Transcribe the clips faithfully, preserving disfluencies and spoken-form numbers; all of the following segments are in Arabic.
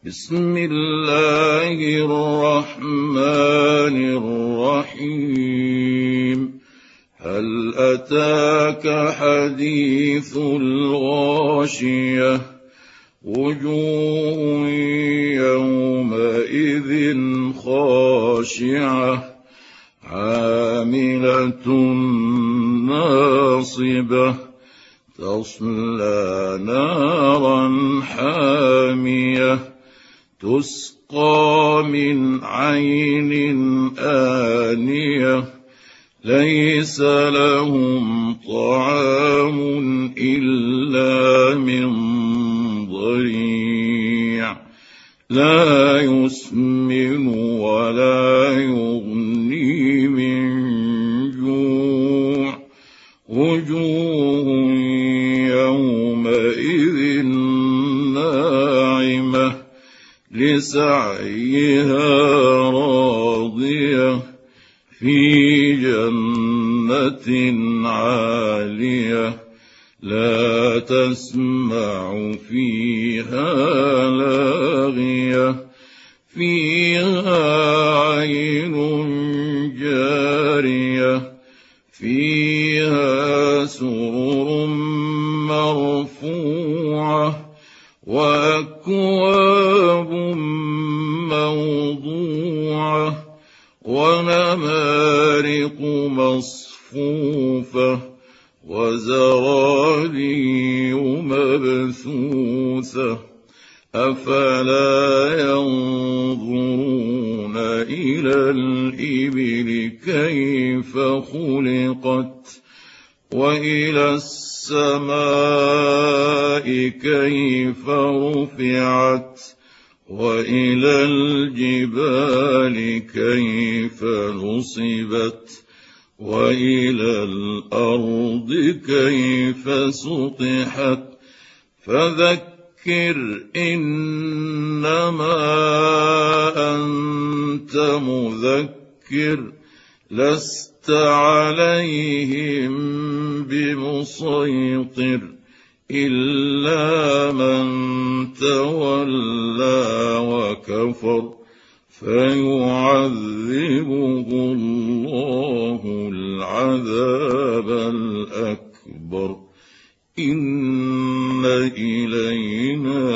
بسم الله الرحمن الرحيم. هل أتاك حديث الغاشية؟ وجوه يومئذ خاشعة عاملة ناصبة تصلى نارا حامية تسقى من عين آنية ليس لهم طعام إلا من ضريع لا يسمن ولا يغني من جوع وجوه يومئذ ناعمة لسعيها راضية في جنة عالية لا تسمع فيها لاغية فيها عين جارية فيها سرر مرفوعة وأكواب موضوعة ونمارق مصفوفة وزرابي مبثوثة أفلا ينظرون إلى الإبل كيف خلقت وإلى السماء كيف رفعت وإلى الجبال كيف نصبت وإلى الأرض كيف سطحت فذكر إنما أنت مذكر لست عليهم بمسيطر إلا من تولى وكفر فيعذبه الله العذاب الأكبر إن إلينا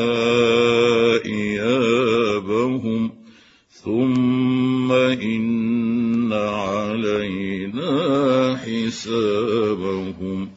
إيابهم ثم إن علينا حسابهم